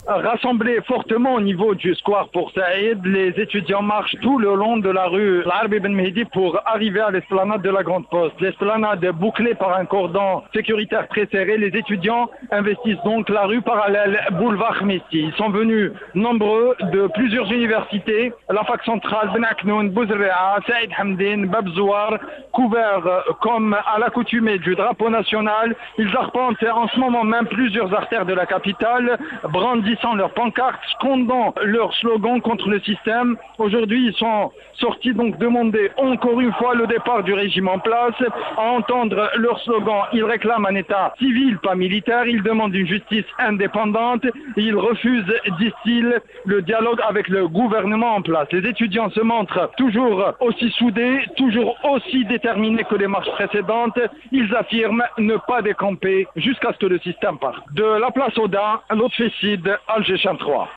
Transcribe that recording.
Rassemblés fortement au niveau du square pour Saïd, les étudiants marchent tout le long de la rue l'Arbi Ben Mehdi pour arriver à l'esplanade de la Grande Poste. L'esplanade est bouclée par un cordon sécuritaire très serré. Les étudiants investissent donc la rue parallèle boulevard Messi. Ils sont venus nombreux de plusieurs universités, la fac centrale, Ben Aknoun, Bouzrea, Saïd Hamdine, Babzouar, couverts comme à l'accoutumée du drapeau national. Ils arpentent en ce moment même plusieurs artères de la capitale, brandissant leurs pancartes, scandant leurs slogans contre le système. Aujourd'hui, ils sont sortis donc demander encore une fois le départ du régime en place. À entendre leurs slogans, ils réclament un État civil, pas militaire. Ils demandent une justice indépendante. Ils refusent, disent-ils, le dialogue avec le gouvernement en place. Les étudiants se montrent toujours aussi soudés, toujours aussi déterminés que les marches précédentes. Ils affirment ne pas décamper jusqu'à ce que le système parte. De la place Oda, Lotfessid, Alger 3.